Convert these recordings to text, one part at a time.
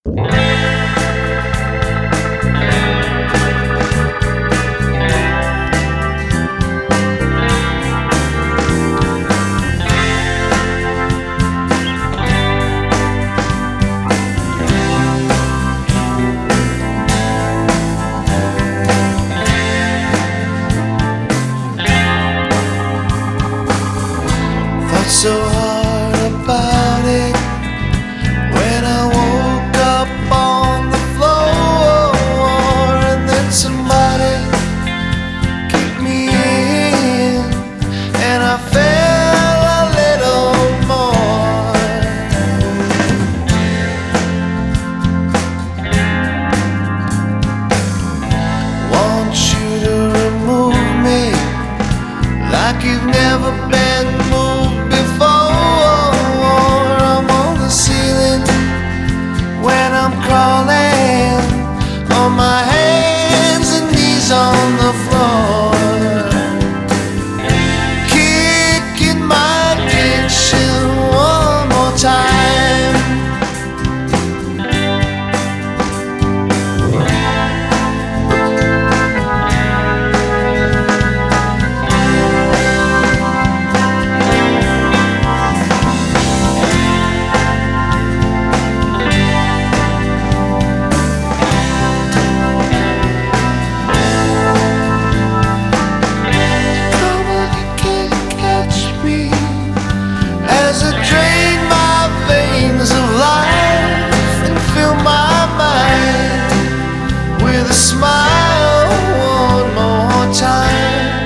So hard about it when I woke up on the floor, and then somebody kicked me in and I fell a little more. Want you to remove me like you've never been moved. I'm on the ceiling when I'm crawling on my hands and knees on the floor, kicking my addiction one more time. Smile one more time.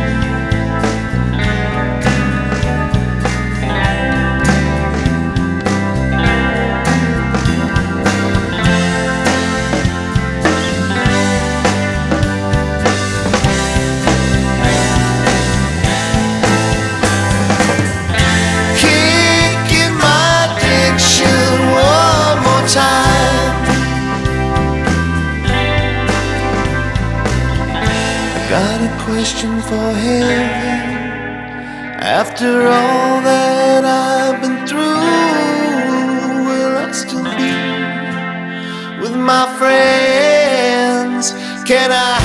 Kicking my addiction one more time. Got a question for heaven. After all that I've been through, will I still be with my friends? Can I